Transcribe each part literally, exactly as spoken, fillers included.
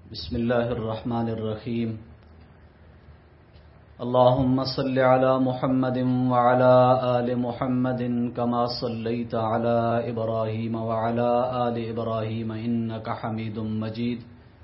بسم الله الرحمن الرحيم. اللهم صل على محمد وعلى آل محمد كما صليت على إبراهيم وعلى آل إبراهيم إنك حميد مجيد.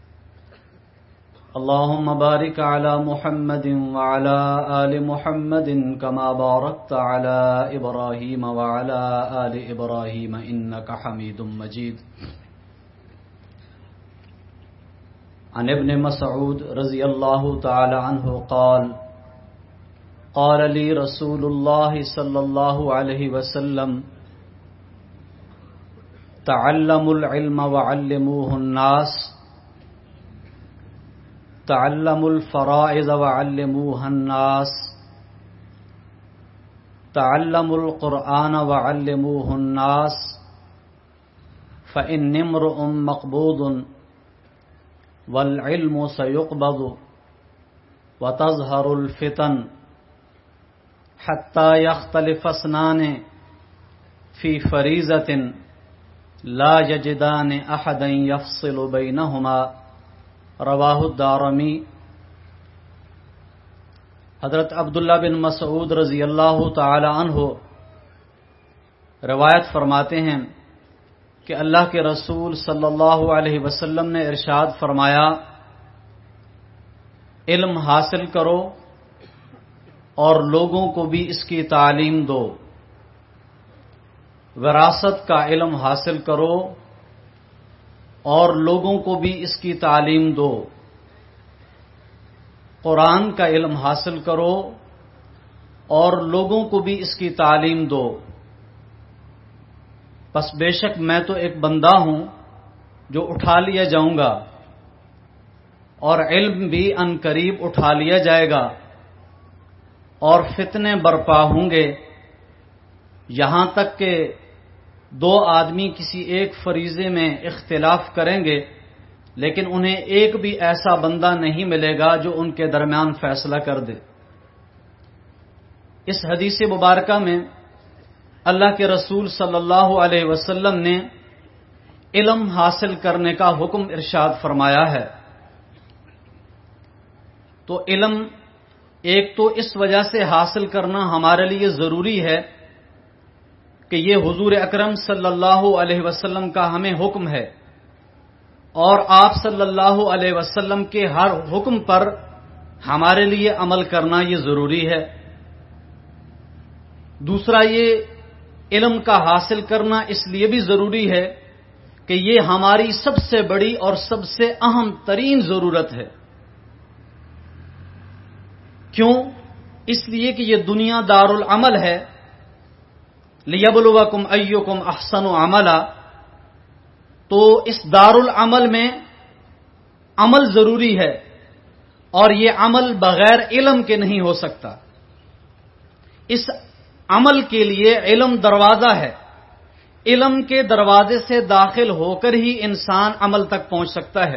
اللهم بارك على محمد وعلى آل محمد كما باركت على إبراهيم وعلى آل إبراهيم إنك حميد مجيد. عن ابن مسعود رضی اللہ تعالی عنہ قال قال لي رسول الله صلى الله عليه وسلم تعلموا العلم وعلموه الناس تعلموا الفرائض وعلموها الناس تعلموا القرآن وعلموه الناس فإن امرؤ مقبوض والعلم سيقبض وتظهر الفتن حتى يختلف اثنان في فريضة لا يجدان أحدا يفصل بينهما رواہ الدارمی. حضرت عبداللہ بن مسعود رضی اللہ تعالی عنہ روایت فرماتے ہیں کہ اللہ کے رسول صلی اللہ علیہ وسلم نے ارشاد فرمایا، علم حاصل کرو اور لوگوں کو بھی اس کی تعلیم دو. وراثت کا علم حاصل کرو اور لوگوں کو بھی اس کی تعلیم دو. قرآن کا علم حاصل کرو اور لوگوں کو بھی اس کی تعلیم دو. بس بے شک میں تو ایک بندہ ہوں جو اٹھا لیا جاؤں گا اور علم بھی ان قریب اٹھا لیا جائے گا اور فتنے برپا ہوں گے یہاں تک کہ دو آدمی کسی ایک فریضے میں اختلاف کریں گے لیکن انہیں ایک بھی ایسا بندہ نہیں ملے گا جو ان کے درمیان فیصلہ کر دے. اس حدیث مبارکہ میں اللہ کے رسول صلی اللہ علیہ وسلم نے علم حاصل کرنے کا حکم ارشاد فرمایا ہے. تو علم ایک تو اس وجہ سے حاصل کرنا ہمارے لیے ضروری ہے کہ یہ حضور اکرم صلی اللہ علیہ وسلم کا ہمیں حکم ہے اور آپ صلی اللہ علیہ وسلم کے ہر حکم پر ہمارے لیے عمل کرنا یہ ضروری ہے. دوسرا، یہ علم کا حاصل کرنا اس لیے بھی ضروری ہے کہ یہ ہماری سب سے بڑی اور سب سے اہم ترین ضرورت ہے. کیوں؟ اس لیے کہ یہ دنیا دار العمل ہے. لِيَبْلُوَكُمْ أَيُّكُمْ أَحْسَنُ عَمَلًا. تو اس دار العمل میں عمل ضروری ہے اور یہ عمل بغیر علم کے نہیں ہو سکتا. اس عمل کے لیے علم دروازہ ہے. علم کے دروازے سے داخل ہو کر ہی انسان عمل تک پہنچ سکتا ہے.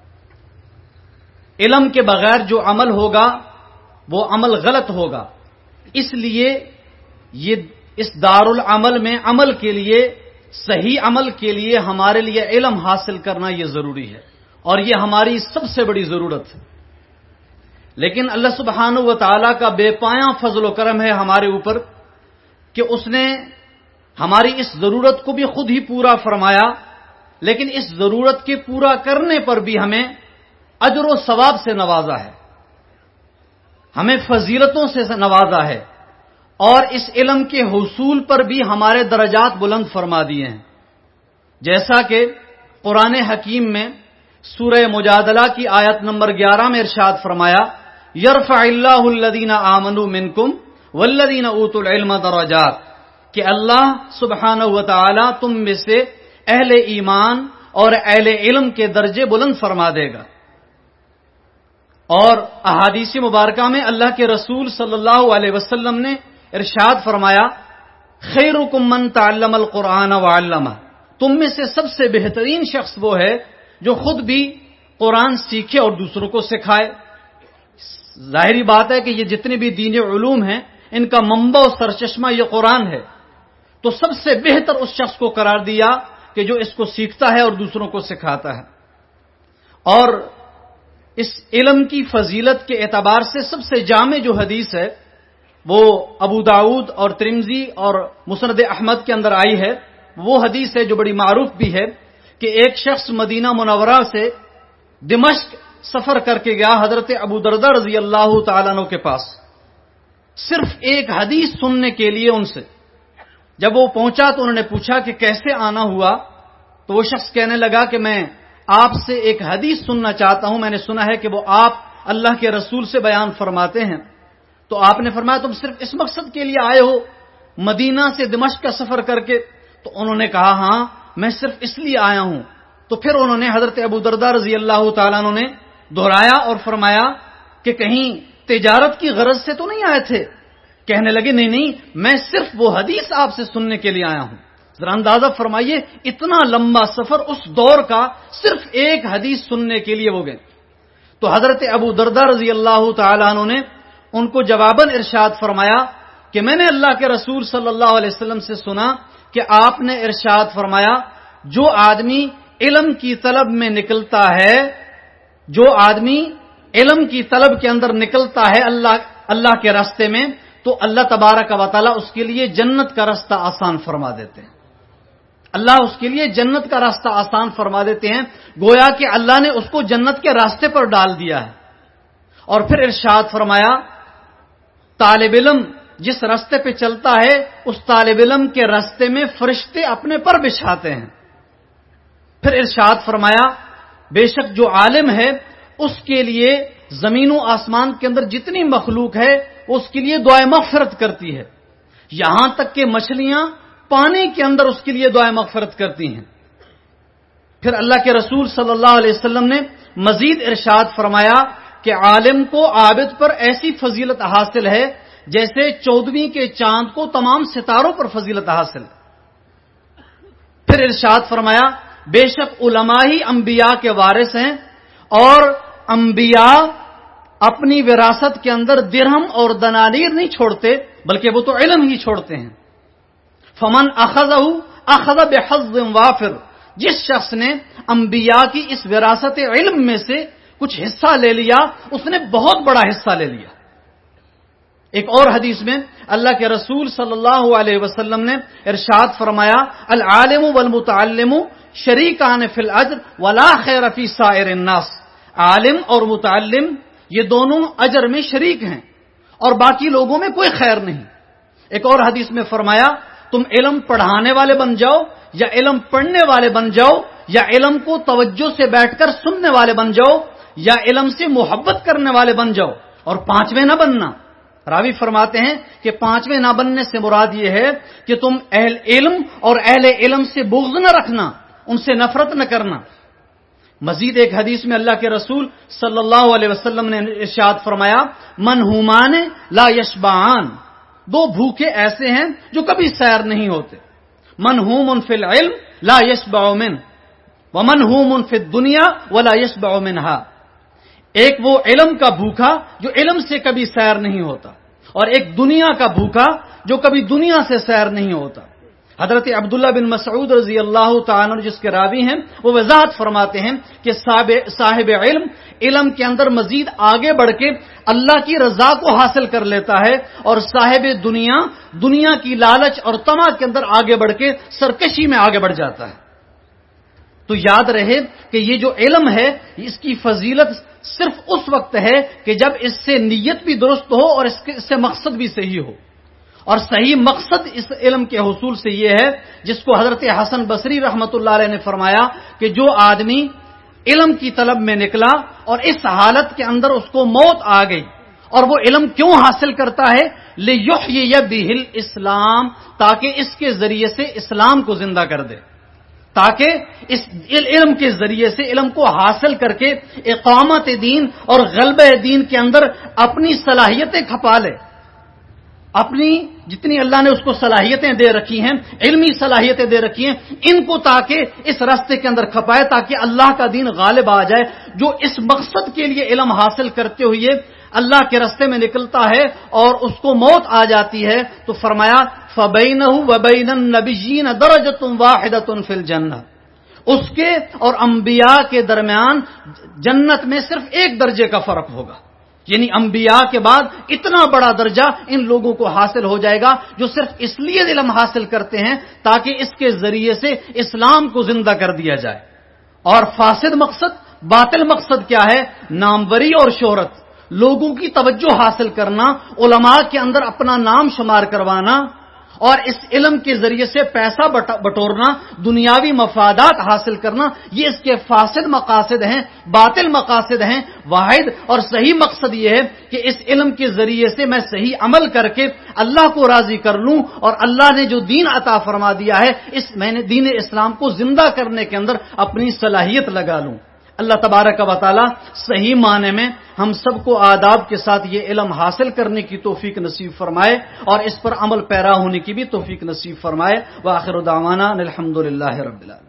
علم کے بغیر جو عمل ہوگا وہ عمل غلط ہوگا. اس لیے یہ اس دار العمل میں عمل کے لیے، صحیح عمل کے لیے ہمارے لیے علم حاصل کرنا یہ ضروری ہے اور یہ ہماری سب سے بڑی ضرورت ہے. لیکن اللہ سبحانہ و تعالیٰ کا بے پایاں فضل و کرم ہے ہمارے اوپر کہ اس نے ہماری اس ضرورت کو بھی خود ہی پورا فرمایا، لیکن اس ضرورت کے پورا کرنے پر بھی ہمیں اجر و ثواب سے نوازا ہے، ہمیں فضیلتوں سے نوازا ہے اور اس علم کے حصول پر بھی ہمارے درجات بلند فرما دیے ہیں. جیسا کہ قرآن حکیم میں سورہ مجادلہ کی آیت نمبر گیارہ میں ارشاد فرمایا، یرفع اللہ الذین آمنوا منکم والذین اوتوا العلم درجات، کہ اللہ سبحانہ و تعالی تم میں سے اہل ایمان اور اہل علم کے درجے بلند فرما دے گا. اور احادیث مبارکہ میں اللہ کے رسول صلی اللہ علیہ وسلم نے ارشاد فرمایا، خیرکم من تعلم القرآن وعلمہ، تم میں سے سب سے بہترین شخص وہ ہے جو خود بھی قرآن سیکھے اور دوسروں کو سکھائے. ظاہری بات ہے کہ یہ جتنے بھی دینی علوم ہیں ان کا منبع و سرچشمہ یہ قرآن ہے. تو سب سے بہتر اس شخص کو قرار دیا کہ جو اس کو سیکھتا ہے اور دوسروں کو سکھاتا ہے. اور اس علم کی فضیلت کے اعتبار سے سب سے جامع جو حدیث ہے وہ ابو داؤد اور ترمذی اور مسند احمد کے اندر آئی ہے. وہ حدیث ہے جو بڑی معروف بھی ہے کہ ایک شخص مدینہ منورہ سے دمشق سفر کر کے گیا حضرت ابو دردہ رضی اللہ تعالیٰ عنہ کے پاس صرف ایک حدیث سننے کے لیے ان سے. جب وہ پہنچا تو انہوں نے پوچھا کہ کیسے آنا ہوا، تو وہ شخص کہنے لگا کہ میں آپ سے ایک حدیث سننا چاہتا ہوں، میں نے سنا ہے کہ وہ آپ اللہ کے رسول سے بیان فرماتے ہیں. تو آپ نے فرمایا تم صرف اس مقصد کے لیے آئے ہو مدینہ سے دمشق کا سفر کر کے؟ تو انہوں نے کہا ہاں میں صرف اس لیے آیا ہوں. تو پھر انہوں نے حضرت ابو دردہ رضی اللہ تعالیٰ عنہ نے دہرایا اور فرمایا کہ کہیں تجارت کی غرض سے تو نہیں آئے تھے؟ کہنے لگے نہیں نہیں، میں صرف وہ حدیث آپ سے سننے کے لیے آیا ہوں. ذرا اندازہ فرمائیے اتنا لمبا سفر اس دور کا صرف ایک حدیث سننے کے لیے وہ گئے. تو حضرت ابو دردہ رضی اللہ تعالیٰ عنہ نے ان کو جواباً ارشاد فرمایا کہ میں نے اللہ کے رسول صلی اللہ علیہ وسلم سے سنا کہ آپ نے ارشاد فرمایا جو آدمی علم کی طلب میں نکلتا ہے جو آدمی علم کی طلب کے اندر نکلتا ہے اللہ اللہ کے راستے میں تو اللہ تبارک و تعالی اس کے لیے جنت کا راستہ آسان فرما دیتے ہیں. اللہ اس کے لیے جنت کا راستہ آسان فرما دیتے ہیں، گویا کہ اللہ نے اس کو جنت کے راستے پر ڈال دیا ہے. اور پھر ارشاد فرمایا طالب علم جس راستے پہ چلتا ہے اس طالب علم کے راستے میں فرشتے اپنے پر بچھاتے ہیں. پھر ارشاد فرمایا بے شک جو عالم ہے اس کے لیے زمین و آسمان کے اندر جتنی مخلوق ہے اس کے لیے دعائے مغفرت کرتی ہے، یہاں تک کہ مچھلیاں پانی کے اندر اس کے لیے دعائے مغفرت کرتی ہیں. پھر اللہ کے رسول صلی اللہ علیہ وسلم نے مزید ارشاد فرمایا کہ عالم کو عابد پر ایسی فضیلت حاصل ہے جیسے چودھویں کے چاند کو تمام ستاروں پر فضیلت حاصل ہے. پھر ارشاد فرمایا بے شک علماء ہی انبیاء کے وارث ہیں اور انبیاء اپنی وراثت کے اندر درہم اور دنانیر نہیں چھوڑتے بلکہ وہ تو علم ہی چھوڑتے ہیں. فمن اخذہ اخذ بحظ وافر، جس شخص نے انبیاء کی اس وراثت علم میں سے کچھ حصہ لے لیا اس نے بہت بڑا حصہ لے لیا. ایک اور حدیث میں اللہ کے رسول صلی اللہ علیہ وسلم نے ارشاد فرمایا العالم والمتعلم شریکان فی الاجر ولا خیر فی سائر الناس. عالم اور متعلم یہ دونوں اجر میں شریک ہیں اور باقی لوگوں میں کوئی خیر نہیں. ایک اور حدیث میں فرمایا تم علم پڑھانے والے بن جاؤ یا علم پڑھنے والے بن جاؤ یا علم کو توجہ سے بیٹھ کر سننے والے بن جاؤ یا علم سے محبت کرنے والے بن جاؤ اور پانچویں نہ بننا. راوی فرماتے ہیں کہ پانچویں نہ بننے سے مراد یہ ہے کہ تم اہل علم اور اہل علم سے بغض نہ رکھنا، ان سے نفرت نہ کرنا. مزید ایک حدیث میں اللہ کے رسول صلی اللہ علیہ وسلم نے ارشاد فرمایا منہومان لا یشبعان، دو بھوکے ایسے ہیں جو کبھی سیر نہیں ہوتے. منہوم فی العلم لا یشبع منہ ومنہوم فی الدنیا ولا یشبع منہا. ایک وہ علم کا بھوکا جو علم سے کبھی سیر نہیں ہوتا اور ایک دنیا کا بھوکا جو کبھی دنیا سے سیر نہیں ہوتا. حضرت عبداللہ بن مسعود رضی اللہ تعالیٰ عنہ جس کے راوی ہیں وہ وضاحت فرماتے ہیں کہ صاحب علم علم کے اندر مزید آگے بڑھ کے اللہ کی رضا کو حاصل کر لیتا ہے اور صاحب دنیا دنیا کی لالچ اور طمع کے اندر آگے بڑھ کے سرکشی میں آگے بڑھ جاتا ہے. تو یاد رہے کہ یہ جو علم ہے اس کی فضیلت صرف اس وقت ہے کہ جب اس سے نیت بھی درست ہو اور اس سے مقصد بھی صحیح ہو. اور صحیح مقصد اس علم کے حصول سے یہ ہے جس کو حضرت حسن بصری رحمۃ اللہ علیہ نے فرمایا کہ جو آدمی علم کی طلب میں نکلا اور اس حالت کے اندر اس کو موت آ گئی اور وہ علم کیوں حاصل کرتا ہے لیحیی بہ الاسلام، تاکہ اس کے ذریعے سے اسلام کو زندہ کر دے، تاکہ اس علم کے ذریعے سے علم کو حاصل کر کے اقامت دین اور غلبہ دین کے اندر اپنی صلاحیتیں کھپا لے. اپنی جتنی اللہ نے اس کو صلاحیتیں دے رکھی ہیں، علمی صلاحیتیں دے رکھی ہیں، ان کو تاکہ اس راستے کے اندر کھپائے تاکہ اللہ کا دین غالب آ جائے. جو اس مقصد کے لیے علم حاصل کرتے ہوئے اللہ کے راستے میں نکلتا ہے اور اس کو موت آ جاتی ہے تو فرمایا فَبَيْنَهُ وَبَيْنَ النَّبِيِّينَ دَرَجَةٌ وَاحِدَةٌ فِي الْجَنَّةِ، اس کے اور انبیاء کے درمیان جنت میں صرف ایک درجے کا فرق ہوگا، یعنی انبیاء کے بعد اتنا بڑا درجہ ان لوگوں کو حاصل ہو جائے گا جو صرف اس لیے علم حاصل کرتے ہیں تاکہ اس کے ذریعے سے اسلام کو زندہ کر دیا جائے۔ اور فاسد مقصد، باطل مقصد کیا ہے؟ ناموری اور شہرت، لوگوں کی توجہ حاصل کرنا، علماء کے اندر اپنا نام شمار کروانا اور اس علم کے ذریعے سے پیسہ بٹورنا، دنیاوی مفادات حاصل کرنا، یہ اس کے فاسد مقاصد ہیں، باطل مقاصد ہیں۔ واحد اور صحیح مقصد یہ ہے کہ اس علم کے ذریعے سے میں صحیح عمل کر کے اللہ کو راضی کر لوں اور اللہ نے جو دین عطا فرما دیا ہے اس میں نے دین اسلام کو زندہ کرنے کے اندر اپنی صلاحیت لگا لوں۔ اللہ تبارک و تعالی صحیح معنی میں ہم سب کو آداب کے ساتھ یہ علم حاصل کرنے کی توفیق نصیب فرمائے اور اس پر عمل پیرا ہونے کی بھی توفیق نصیب فرمائے۔ وآخر دعوانا الحمد للہ رب العالمین۔